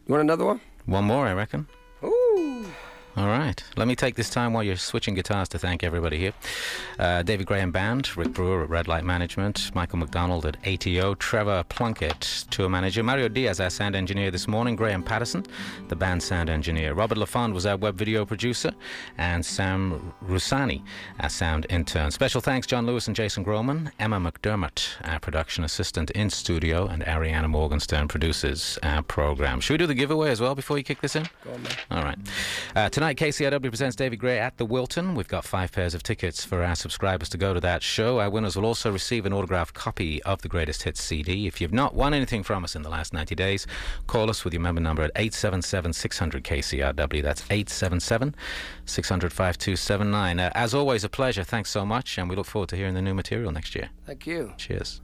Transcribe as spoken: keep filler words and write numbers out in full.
You want another one? One more, I reckon. Ooh. All right. Let me take this time while you're switching guitars to thank everybody here. Uh, David Graham Band, Rick Brewer at Red Light Management, Michael McDonald at A T O, Trevor Plunkett, tour manager, Mario Diaz, our sound engineer this morning, Graham Patterson, the band sound engineer, Robert LaFond was our web video producer, and Sam Rusani, our sound intern. Special thanks John Lewis and Jason Groman, Emma McDermott, our production assistant in studio, and Ariana Morgenstern produces our program. Should we do the giveaway as well before you kick this in? Go on, man. All right. Uh, tonight, K C R W presents David Gray at the Wilton. We've got five pairs of tickets for our subscribers to go to that show. Our winners will also receive an autographed copy of the Greatest Hits C D. If you've not won anything from us in the last ninety days, call us with your member number at eight seven seven, six hundred, K C R W. That's eight seven seven, six hundred, five two seven nine. Uh, as always, a pleasure. Thanks so much, and we look forward to hearing the new material next year. Thank you. Cheers.